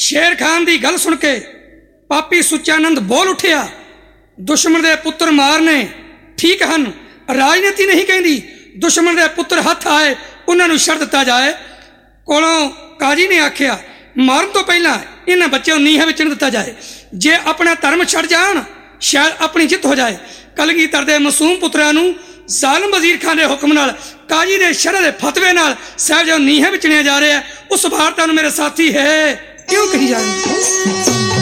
शेर खान की गल सुन के पापी सुचानंद बोल उठिया, दुश्मन दे पुत्र मारने ठीक हन, राजनीति नहीं कहती। दुश्मन दे पुत्र हथ आए उन्होंने छड़ दिता जाए। कोलों काजी ने आख्या, मारन तो पहला इन्हां बच्चों नीहां विच दिता जाए। जे अपना धर्म छड़ जान शायद अपनी जित हो जाए। कलगीधर दे मासूम पुत्रां नूं जालिम वजीर खान के हुक्म नाल काजी दे शरह दे फतवे नाल साहिब जो नीहां विच चुनिया जा रहा है। उस वारता नूं मेरे साथी है क्यों कही जा रही।